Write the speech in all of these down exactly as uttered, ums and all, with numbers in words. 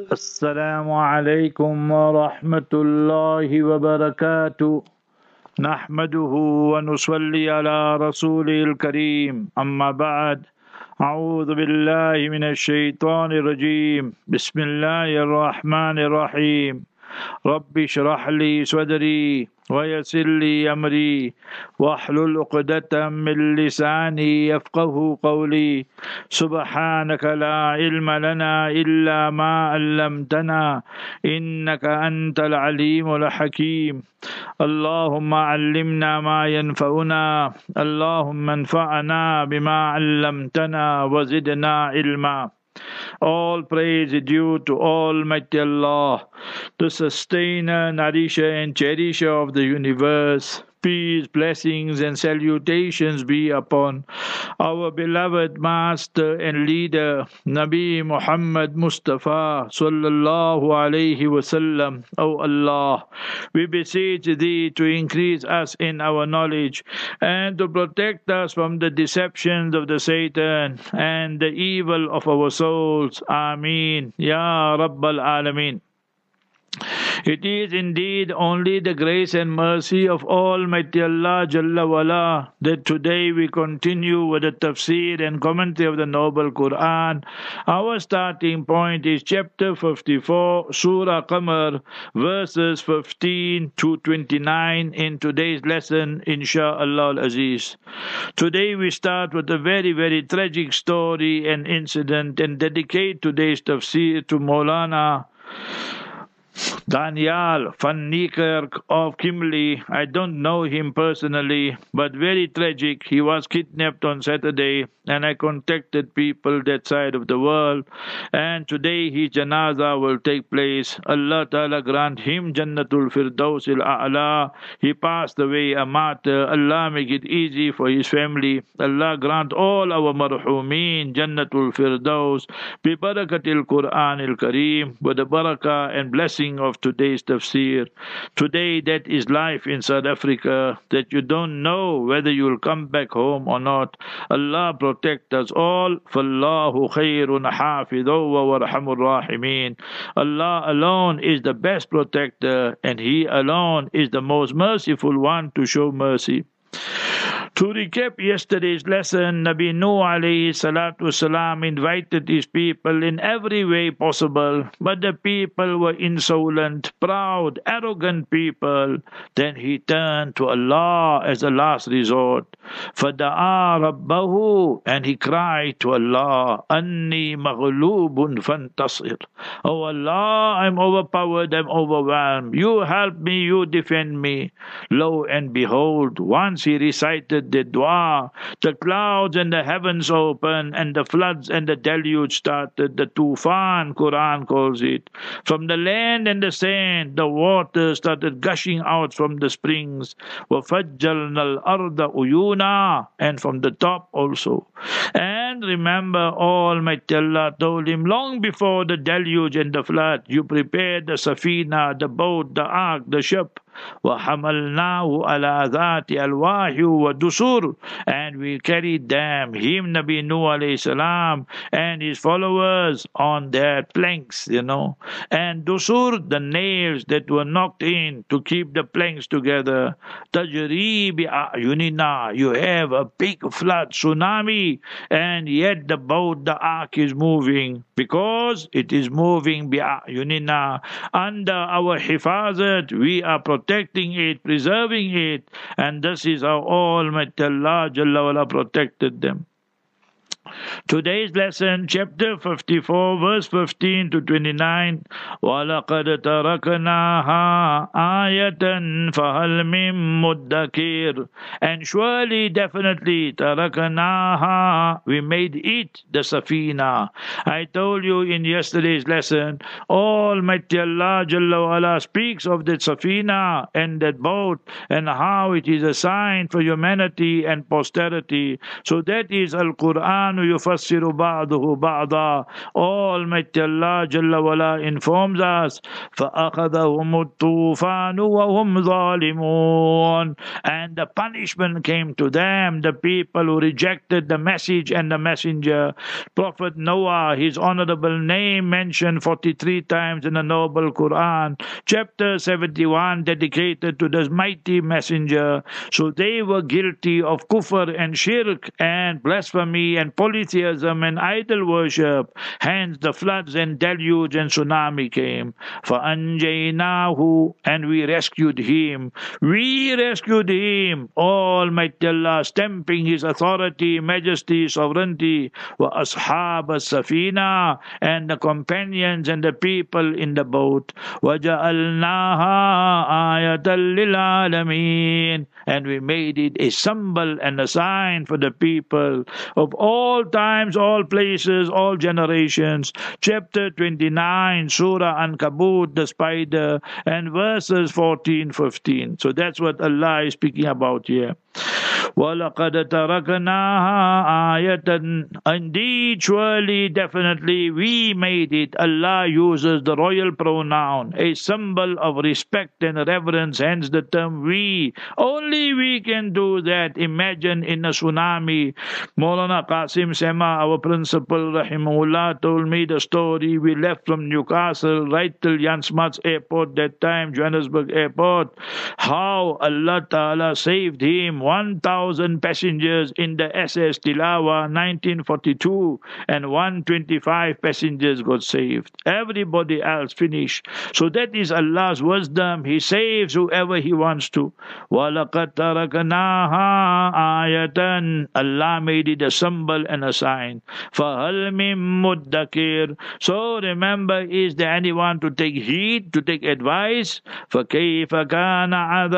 السلام عليكم ورحمة الله وبركاته. نحمده ونصلي على رسوله الكريم. أما بعد، أعوذ بالله من الشيطان الرجيم. بسم الله الرحمن الرحيم. رب اشرح لي صدري ويسر لي أمري واحلل عقدة من لساني يفقه قولي. سبحانك لا علم لنا إلا ما علمتنا إنك أنت العليم الحكيم. اللهم علمنا ما ينفعنا، اللهم انفعنا بما علمتنا وزدنا علما. All praise is due to Almighty Allah, the sustainer, nourisher and cherisher of the universe. Peace, blessings and salutations be upon our beloved master and leader, Nabi Muhammad Mustafa sallallahu alayhi wasallam. O Allah, we beseech Thee to increase us in our knowledge and to protect us from the deceptions of the Satan and the evil of our souls. Ameen. Ya Rabbal Alameen. It is indeed only the grace and mercy of Almighty Allah Jalla wala that today we continue with the tafsir and commentary of the Noble Quran. Our starting point is chapter fifty-four, Surah Qamar, verses fifteen to twenty-nine in today's lesson, Insha'Allah al-Aziz. Today we start with a very, very tragic story and incident and dedicate today's tafsir to Maulana Daniel van Niekerk of Kimberley. I don't know him personally, but very tragic. He was kidnapped on Saturday, and I contacted people that side of the world. And today his janaza will take place. Allah Ta'ala grant him Jannatul Firdaus al-A'la. He passed away a martyr. Allah make it easy for his family. Allah grant all our marhumeen Jannatul Firdaus bi barakatil Quran al-Kareem, with the barakah and blessing of today's tafsir. Today that is life in South Africa, that you don't know whether you will come back home or not. Allah protect us all. Fallahu khayrun hafidhu wa warhamur rahimeen. Allah alone is the best protector, and He alone is the most merciful one to show mercy. To recap yesterday's lesson, Nabi Nuh alayhi salatu wasalam invited his people in every way possible, but the people were insolent, proud, arrogant people. Then he turned to Allah as a last resort. فَدَعَا رَبَّهُ, and he cried to Allah, أَنِّي مَغْلُوبٌ فَانْتَصِرْ. Oh Allah, I'm overpowered, I'm overwhelmed. You help me, you defend me. Lo and behold, once he recited the dua, the clouds and the heavens opened, and the floods and the deluge started. The tufan, Quran calls it. From the land and the sand, the water started gushing out from the springs. وَفَجَّلْنَا الْأَرْضَ عُيُونًا, and from the top also. And remember, Almighty Allah told him long before the deluge and the flood, you prepared the safina, the boat, the ark, the ship. وَحَمَلْنَاهُ عَلَى ذَاتِ أَلْوَاحٍ وَدُسُرٍ, and we carried them, him Nabi Nuh alayhi salam and his followers, on their planks, you know. And dusur, the nails that were knocked in to keep the planks together. تَجْرِي بِأَعْيُنِنَا, you have a big flood, tsunami, and yet the boat, the ark is moving, because it is moving بِأَعْيُنِنَا, under our hifazat. We are protecting it, preserving it, and this is how Almighty Allah Jalla wala protected them. Today's lesson, chapter fifty-four, verse fifteen to twenty-nine. وَلَقَدْ تَرَكْنَاهَا آيَةً فَهَلْ مِن مُدَّكِرٍ, and surely, definitely, تَرَكْنَاهَا, we made it, the safina. I told you in yesterday's lesson, Almighty Allah Jalla wala speaks of that safina and that boat, and how it is a sign for humanity and posterity. So that is Al-Quran يفسر بعضه بعضا. Almighty Allah Jalla wala informs us, فأخذهم الطوفان وهم ظالمون. And the punishment came to them, the people who rejected the message and the messenger. Prophet Noah, his honorable name mentioned forty-three times in the noble Quran. Chapter seventy-one dedicated to this mighty messenger. So they were guilty of kufr and shirk and blasphemy and polytheism and idol worship. Hence the floods and deluge and tsunami came. فَأَنْجَيْنَاهُ, and we rescued him. We rescued him. Almighty Allah stamping his authority, majesty, sovereignty. وَأَصْحَابَ السَّفِينَةِ, and the companions and the people in the boat. وَجَعَلْنَاهَا آيَةً لِلْعَالَمِينَ, and we made it a symbol and a sign for the people of all times, all places, all generations. Chapter twenty-nine, Surah Ankabut, the spider, and verses fourteen, fifteen. So that's what Allah is speaking about here. وَلَقَدْ تَرَكْنَاهَا آيَةً, indeed, surely, definitely, we made it. Allah uses the royal pronoun, a symbol of respect and reverence, hence the term we. Only we can do that. Imagine in a tsunami. Maulana Qasim Sema, our principal, rahimahullah, told me the story. We left from Newcastle right till Jan Smuts Airport, that time, Johannesburg Airport. How Allah Ta'ala saved him. one thousand passengers in the S S Tilawa nineteen forty-two, and one hundred twenty-five passengers got saved. Everybody else finished. So that is Allah's wisdom. He saves whoever He wants to. وَلَقَدْ تَرَكْنَاهَا آيَةً, Allah made it a symbol and a sign. فَهَلْ مِن مُدَّكِرٍ, so remember, is there anyone to take heed, to take advice? فَكَيْفَ كَانَ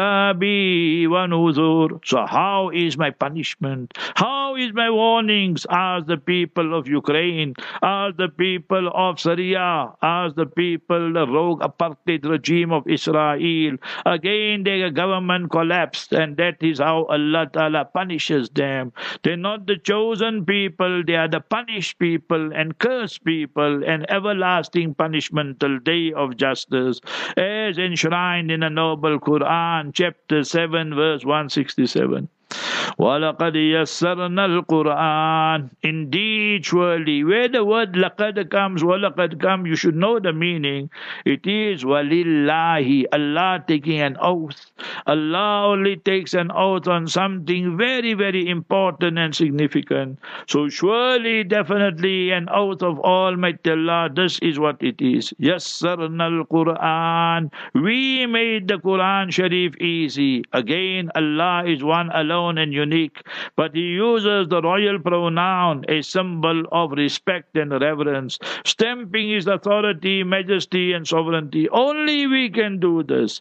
عَذَابِي وَنُذُرٍ, so how is my punishment? How is my warnings? Ask the people of Ukraine, ask the people of Syria, ask the people, the rogue apartheid regime of Israel. Again, their government collapsed, and that is how Allah Ta'ala punishes them. They're not the chosen people, they are the punished people and cursed people, and everlasting punishment till day of justice, as enshrined in the noble Quran, chapter seven, verse one sixty-seven. وَلَقَدْ يَسَّرْنَا الْقُرْآنِ, indeed, surely, where the word laqad comes, وَلَقَدْ comes, you should know the meaning. It is وَلِلَّهِ, Allah taking an oath. Allah only takes an oath on something very, very important and significant. So surely, definitely, an oath of Almighty Allah, this is what it is. يَسَّرْنَا الْقُرْآنِ, we made the Quran Sharif easy. Again, Allah is one alone and unique, but He uses the royal pronoun, a symbol of respect and reverence, stamping His authority, majesty, and sovereignty. Only we can do this.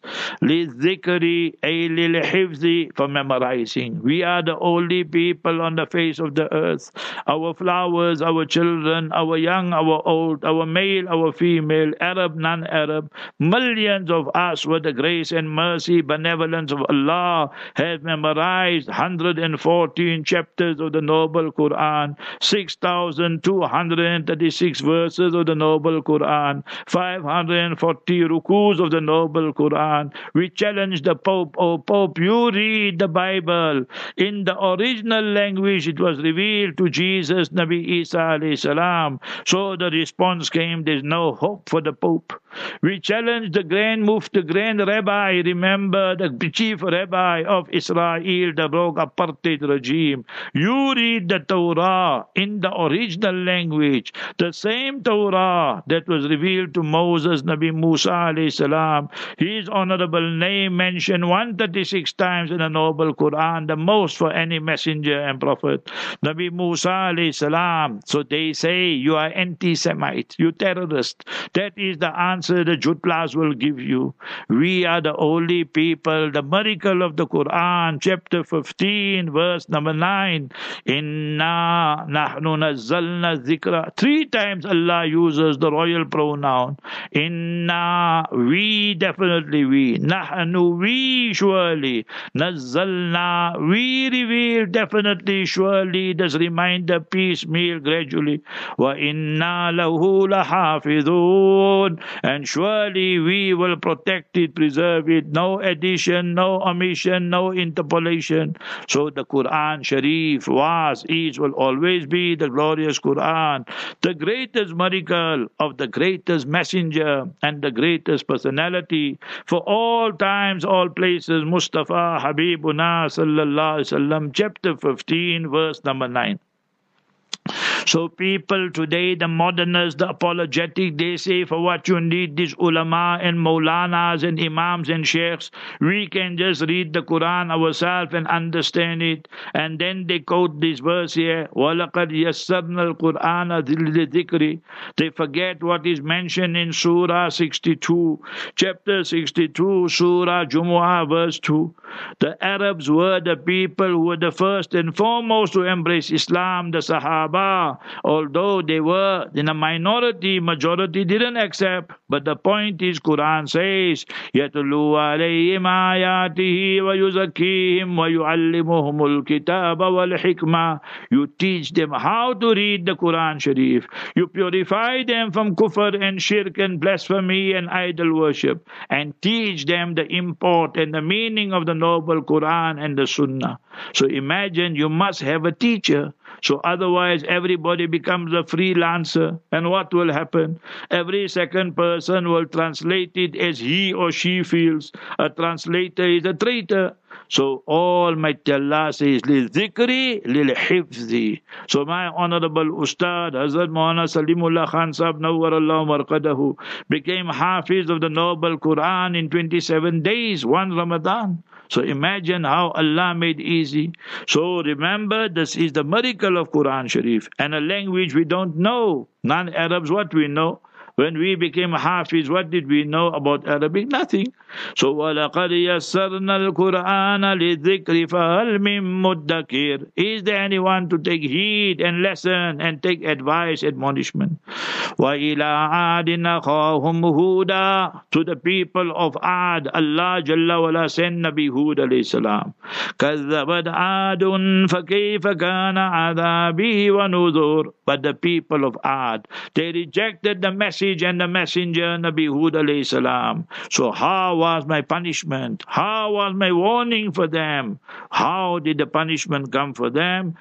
لِلذِّكْرِ أي لِلْحِفْظِ, for memorizing. We are the only people on the face of the earth. Our flowers, our children, our young, our old, our male, our female, Arab, non-Arab, millions of us, with the grace and mercy, benevolence of Allah, have memorized one hundred fourteen chapters of the noble Quran, six thousand two hundred thirty-six verses of the noble Quran, five hundred forty rukus of the noble Quran. We challenge the Pope, oh Pope, you read the Bible. In the original language it was revealed to Jesus, Nabi Isa alayhi salam. So the response came, there's no hope for the Pope. We challenge the Grand Mufti, the Grand Rabbi, remember the chief Rabbi of Israel, the rogue apartheid regime. You read the Torah in the original language, the same Torah that was revealed to Moses, Nabi Musa alayhi salam. His honorable name mentioned one hundred thirty-six times in the noble Quran, the most for any messenger and prophet. Nabi Musa alayhi salam. So they say, you are anti-Semite, you terrorist. That is the answer answer the Jutlas will give you. We are the only people. The miracle of the Quran, chapter fifteen, verse number nine. Inna nahnu nazzalna dhikra. Three times Allah uses the royal pronoun. Inna, we, definitely we. Nahnu, we, surely. Nazzalna, we reveal, definitely, surely. This reminder piecemeal gradually. Wa inna lahu lahafidhun. And surely we will protect it, preserve it. No addition, no omission, no interpolation. So the Quran Sharif was, is, will always be the glorious Quran, the greatest miracle of the greatest messenger and the greatest personality for all times, all places, Mustafa Habibuna sallallahu alaihi wasallam, chapter fifteen, verse number nine. So people today, the modernists, the apologetic, they say for what you need these ulama and maulanas and imams and sheikhs. We can just read the Quran ourselves and understand it. And then they quote this verse here, وَلَقَدْ يَسَّرْنَا الْقُرْآنَ لِلذِّكْرِ. They forget what is mentioned in Surah sixty-two, chapter sixty-two, Surah Jumu'ah, verse two. The Arabs were the people who were the first and foremost to embrace Islam, the Sahaba. Although they were in a minority, majority didn't accept. But the point is, Quran says, يَتْلُو عَلَيْهِمْ آيَاتِهِ وَيُزَكِّيهِمْ وَيُعَلِّمُهُمُ الْكِتَابَ وَالْحِكْمَةَ. You teach them how to read the Quran Sharif. You purify them from kufr and shirk and blasphemy and idol worship. And teach them the import and the meaning of the noble Quran and the Sunnah. So imagine you must have a teacher. So otherwise everybody becomes a freelancer. And what will happen? Every second person will translate it as he or she feels. A translator is a traitor. So Almighty Allah says, لِلذِّكْرِ لِلْحِفْظِ. So my honorable Ustad, Hazrat Maulana Salimullah Khan Sahab Nawwarallahu Marqadahu, became Hafiz of the Noble Quran in twenty-seven days, one Ramadan. So imagine how Allah made easy. So remember, this is the miracle of Quran Sharif. And a language we don't know. Non-Arabs, what we know? When we became Hafiz, what did we know about Arabic? Nothing. So, وَلَقَدْ يَسَّرْنَا الْقُرْآنَ لِلذِّكْرِ فَهَلْ مِن مُدَّكِرٍ. Is there anyone to take heed and lesson and take advice, admonishment? وَإِلَىٰ عَادٍ أَخَاهُمْ هُودًا. To the people of Ad, Allah Jalla wala sent Nabi Hud alayhi salam. كَذَّبَتْ عَادٌ فَكَيْفَ كَانَ عَذَابِي وَنُذُرِ. But the people of Ad, they rejected the message and the messenger Nabi Hud alayhi salam. So how was my punishment? How was my warning for them? How did the punishment come for them?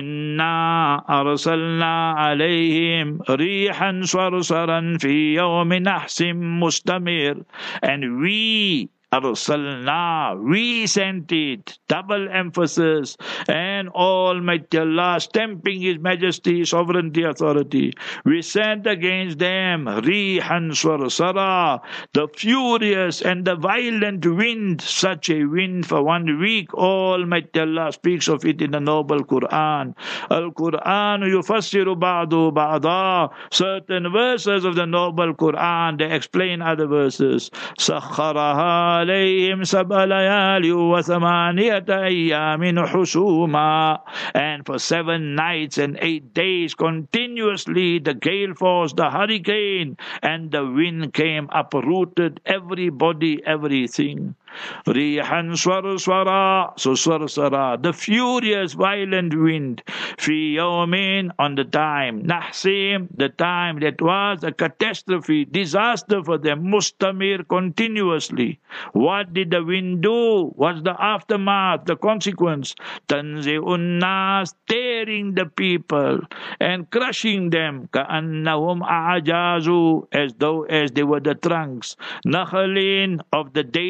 Inna arsalna alayhim rihan sarsaran fi yawmin nahsim mustamir. And we Arsalna, we sent it, double emphasis, and Almighty Allah stamping His Majesty, sovereignty, authority. We sent against them Rihan Swarsara, the furious and the violent wind, such a wind for one week. Almighty Allah speaks of it in the noble Quran. Al-Quran yufassiru ba'du ba'da. Certain verses of the noble Quran, they explain other verses. Sakharaha عليهم سبع ليال وثمانية أيام حسوما. And for seven nights and eight days continuously the gale force, the hurricane, and the wind came, uprooted everybody, everything. Rihan swarswara, so swarsara, the furious violent wind. Fi yawmin, on the time. Nahsim, the time that was a catastrophe, disaster for them. Mustamir, continuously. What did the wind do? What's the aftermath, the consequence? Tanzi'un nas, tearing the people and crushing them. Ka'annahum a'ajazu, as though as they were the trunks. Nakhalin, of the date tree.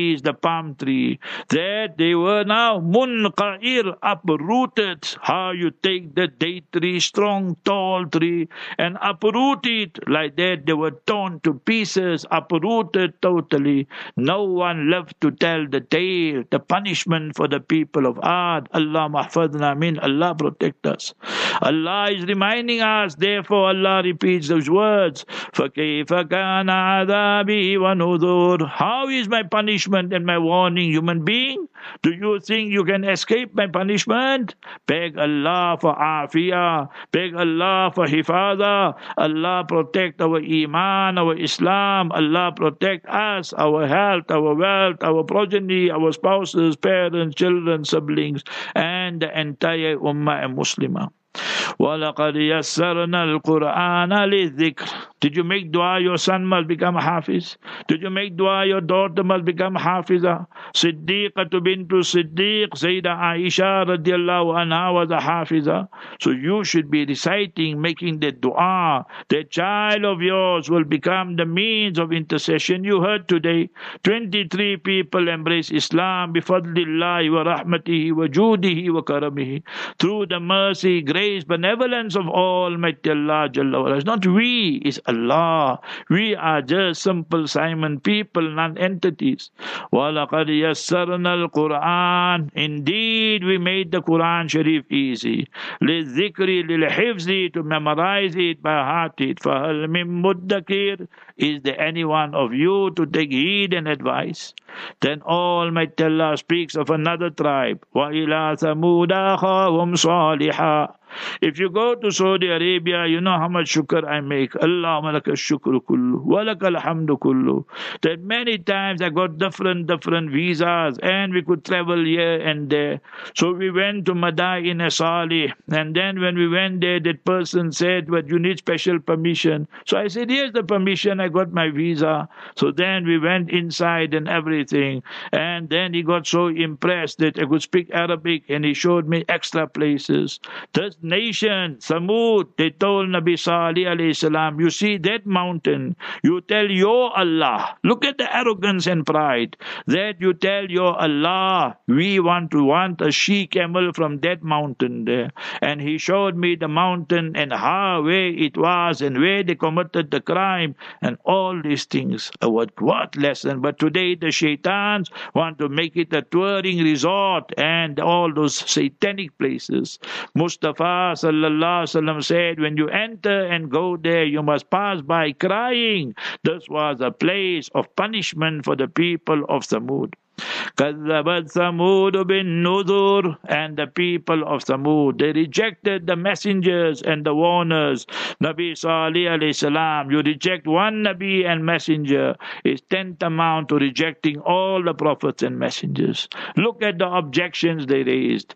is the palm tree, that they were now munqa'ir, uprooted. How you take the date tree, strong, tall tree, and uproot it like that. They were torn to pieces, uprooted totally. No one left to tell the tale, the punishment for the people of Ad. Allah mahfadna min, Allah protect us. Allah is reminding us, therefore Allah repeats those words, فَكَيْفَ كَانَ عَذَابِي وَنُذُرْ. How is my punishment and my warning, human being? Do you think you can escape my punishment? Beg Allah for afiyah, beg Allah for hifadha. Allah protect our iman, our Islam. Allah protect us, our health, our wealth, our progeny, our spouses, parents, children, siblings, and the entire ummah and Muslimah. وَلَقَدْ يَسَّرْنَا الْقُرْآنَ لِلذِّكْرِ. Did you make dua your son must become hafiz? Did you make dua your daughter must become hafiza? Siddiqatu bintu Siddiq, Sayyidah Aisha radiallahu anha was a hafiza. So you should be reciting, making the dua. The child of yours will become the means of intercession. You heard today, twenty-three people embrace Islam bifadlillahi wa rahmatihi wa judihi wa karamihi. Through the mercy, grace, benevolence of Almighty Allah Jalla wa Ala. It's not we, it's Allah. We are just simple Simon people, non-entities. وَلَقَدْ يَسَّرْنَا الْقُرْآنِ. Indeed, we made the Quran Sharif easy. لِلذِّكْرِ لِلْحِفْظِ, to memorize it, by heart it. فَهَلْ مِن مُدَّكِرٍ. Is there any one of you to take heed and advice? Then Almighty Allah speaks of another tribe. وَإِلَى ثَمُودَ أَخَاهُمْ صَالِحًا. If you go to Saudi Arabia, you know how much shukr I make. Allahumma laka shukru kullu, wa laka alhamdu kullu. That many times I got different, different visas and we could travel here and there. So we went to Madain Salih, and then when we went there, that person said, but you need special permission. So I said, here's the permission, I got my visa. So then we went inside and everything. And then he got so impressed that I could speak Arabic, and he showed me extra places. This nation, Samud, they told Nabi Salih alayhi salam, you see that mountain, you tell your Allah. Look at the arrogance and pride. That you tell your Allah, we want to want a she camel from that mountain there. And he showed me the mountain and how, where it was and where they committed the crime and all these things. Uh, What, what lesson? But today the shaitans want to make it a touring resort and all those satanic places. Mustafa sallallahu alaihi wasallam said, when you enter and go there, you must pass by crying. This was a place of punishment for the people of Samud. كَذَّبَتْ ثَمُودُ بِالنُّذُرِ. And the people of Thamud, they rejected the messengers and the warners. Nabi Salih alayhi salam, you reject one Nabi and messenger is tantamount to rejecting all the prophets and messengers. Look at the objections they raised.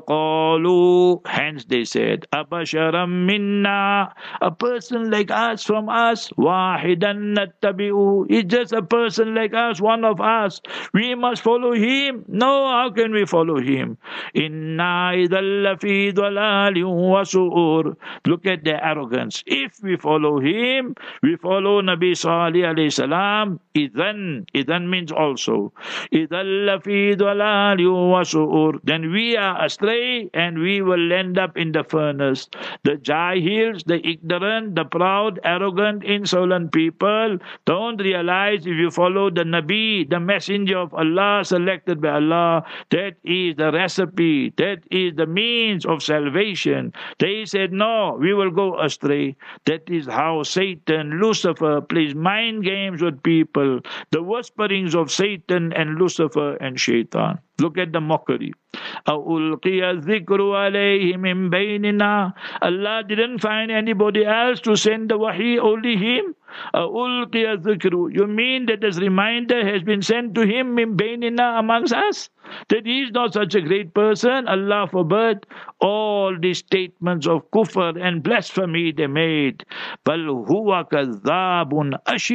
فَقَالُوا, hence they said, أَبَشَرًا مِنَّا, a person like us from us, وَاحِدًا نَتَّبِعُهُ, it's just a person like us, one of us, we must follow him? No, how can we follow him? Inna idhal lafi dhalalin wa su'ur. Look at their arrogance. If we follow him, we follow Nabi Salih alayhi salam, idhan, idhan means also. Idhal lafi dhalalin wa su'ur. Then we are astray and we will end up in the furnace. The jahils, the ignorant, the proud, arrogant, insolent people don't realize if you follow the Nabi, the messenger of Allah, selected by Allah, that is the recipe, that is the means of salvation. They said, no, we will go astray. That is how Satan, Lucifer, plays mind games with people. The whisperings of Satan and Lucifer and Shaitan. Look at the mockery. أَأُلْقِيَ الذِّكْرُ عَلَيْهِ مِنْ بَيْنِنَا. Allah didn't find anybody else to send the wahi, only him. أَأُلْقِيَ الذِّكْرُ. You mean that this reminder has been sent to him مِنْ بَيْنِنَا, amongst us? That he is not such a great person? Allah forbid. All these statements of kufr and blasphemy they made. بَلْ هُوَ كَذَّابٌ أَشِرٌ.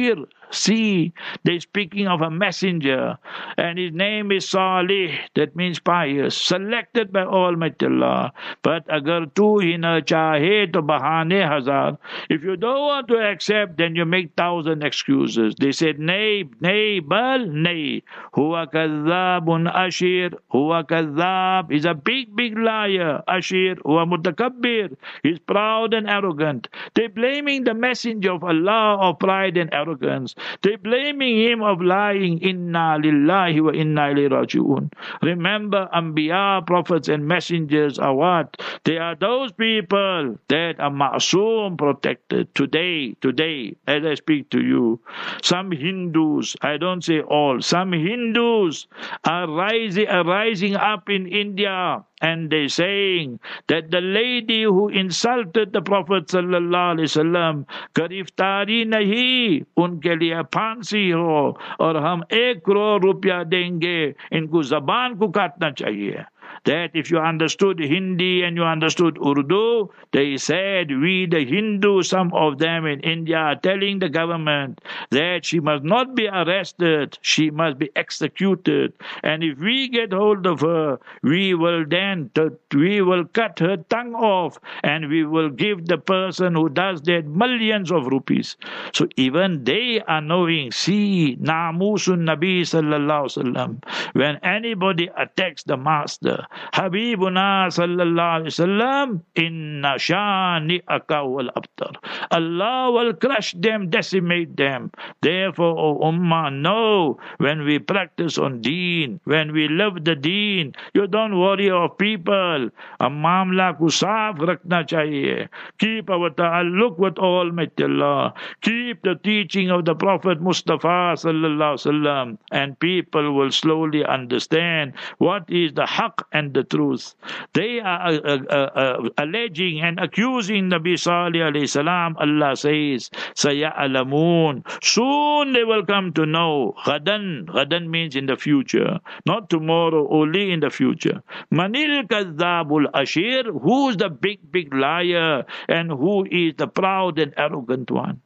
See, they're speaking of a messenger, and his name is Salih, that means pious, selected by Almighty Allah. But agar tu hi na chahe to bahane hazar. If you don't want to accept, then you make thousand excuses. They said, nay, nay, bal, nay. Huwa kadhabun ashir, huwa kadhab. He's a big, big liar. Ashir, huwa mutakabbir. He's proud and arrogant. They're blaming the messenger of Allah of pride and arrogance. They're blaming him of lying. Inna lillahi wa inna ilayhi raji'un. Remember, Anbiya, prophets and messengers are what? They are those people that are ma'soom, protected. Today, today, as I speak to you, some Hindus, I don't say all, some Hindus are rising, are rising up in India, and they're saying that the lady who insulted the Prophet sallallahu alaihi wasallam, गिरफ्तारी नहीं, उनके लिए फांसी हो और हम एक करोड़ रुपया देंगे, इनको जबान को काटना चाहिए. That if you understood Hindi and you understood Urdu, they said, we the Hindus, some of them in India, are telling the government that she must not be arrested, she must be executed. And if we get hold of her, we will then, we will cut her tongue off and we will give the person who does that millions of rupees. So even they are knowing, see, Namusun Nabi sallallahu alaihi wasallam, when anybody attacks the master, Habibuna sallallahu alaihi wasallam, inna shani'aka wal abtar. Allah will crush them, decimate them. Therefore, O Ummah, know when we practice on deen, when we live the deen, you don't worry of people. A mamla ko saaf rakhna chahiye. Keep our ta'alluq with Almighty Allah. Keep the teaching of the Prophet Mustafa sallallahu alaihi wasallam, and people will slowly understand what is the haqq and the truth. They are uh, uh, uh, alleging and accusing Nabi Salih alayhi salam. Allah says, Saya'alamun. Soon they will come to know. Ghadan. Ghadan means in the future. Not tomorrow, only in the future. Manil kadhabul ashir. Who's the big, big liar? And who is the proud and arrogant one?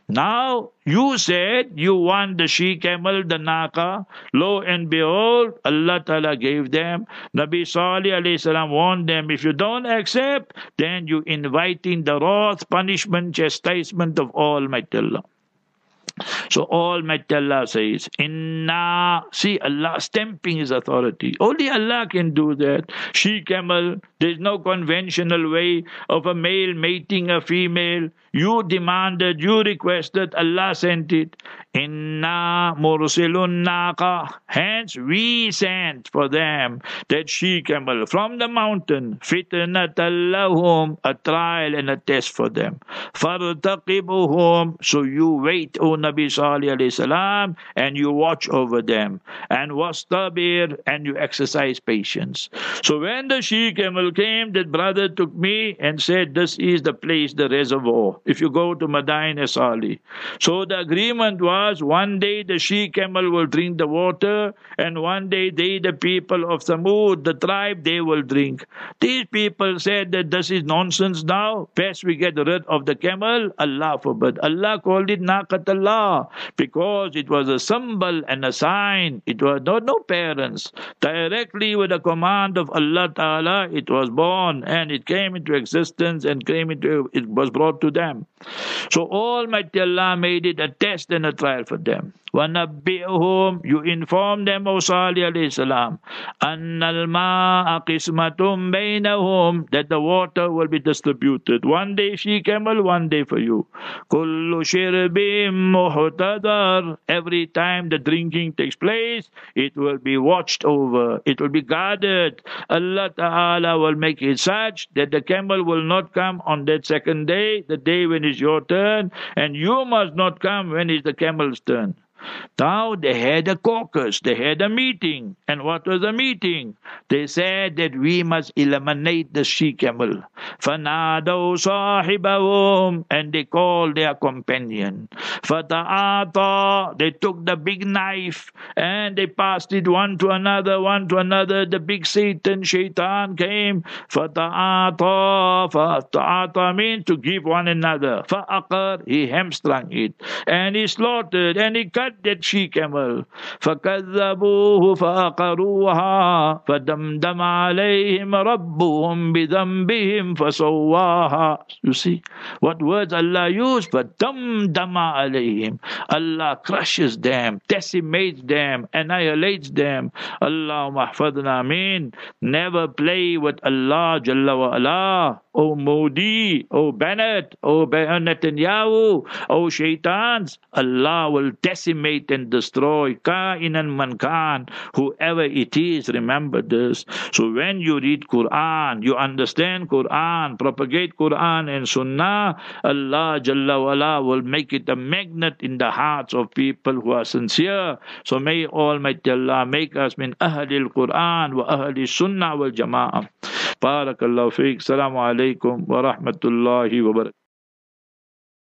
Now, you said you want the she camel, the naqa. Lo and behold, Allah Ta'ala gave them. Nabi Salih alayhi salam warned them, if you don't accept, then you inviting the wrath, punishment, chastisement of Almighty Allah. So Almighty Allah says, Inna, see Allah stamping His authority. Only Allah can do that. She camel, there's no conventional way of a male mating a female. You demanded, you requested, Allah sent it. Inna mursilun naqa. Hence we sent for them that she camel from the mountain. Fitnatan lahum, a trial and a test for them. Fartaqibuhum, so you wait, O Nabi Salih alayhi salam, and you watch over them. And wastabir, and you exercise patience. So when the she camel came, that brother took me and said, this is the place, the reservoir. If you go to Madain Salih. So the agreement was, one day the she camel will drink the water, and one day they, the people of Thamud, the tribe, they will drink. These people said that this is nonsense now. Best we get rid of the camel. Allah forbid. Allah called it Naqat Allah because it was a symbol and a sign. It was not no parents. Directly with the command of Allah Ta'ala, it was born and it came into existence and came into, it was brought to them. So Almighty Allah made it a test and a trial for them. وَنَبِّئُهُمْ, you inform them, O Salih alayhi salam, أَنَّ الْمَاءَ قِسْمَةٌ بَيْنَهُمْ, that the water will be distributed. One day she camel, one day for you. كُلُّ شِرْبٍ مُحْتَضَرٍ, every time the drinking takes place, it will be watched over, it will be guarded. Allah Ta'ala will make it such that the camel will not come on that second day, the day when it's your turn, and you must not come when it's the camel's turn. Now they had a caucus, they had a meeting. And what was the meeting? They said that we must eliminate the she-camel. فَنَادَوْا صَاحِبَهُمْ, and they called their companion. فَتَعَاطَى, they took the big knife and they passed it one to another, one to another. The big Satan, Shaitan came. فَتَعَاطَى, فَتَعَاطَى means to give one another. فَأَقَرْ, he hamstrung it. And he slaughtered and he cut that she-camel. فَكَذَّبُوهُ فَأَقَرُوهَا فَدَمْدَمَ عَلَيْهِمْ رَبُّهُمْ بِذَنْبِهِمْ فَسَوَّاهَا. You see what words Allah used? فَدَمْدَمَ عَلَيْهِمْ. Allah crushes them, decimates them, annihilates them. Allahumma hafadna, amin. Never play with Allah Jalla wa Ala. O Modi, O Bennett, O Netanyahu, O Shaitans, Allah will decimate and destroy Kainan Mankan, whoever it is. Remember this. So when you read Quran, you understand Quran, propagate Quran and Sunnah, Allah Jalla wa Ala will make it a magnet in the hearts of people who are sincere. So may Almighty Allah make us min Ahli al-Quran wa Ahli Sunnah wal Jama'ah. Barakallahu feek. Assalamu alaikum wa rahmatullahi wa barakatuh.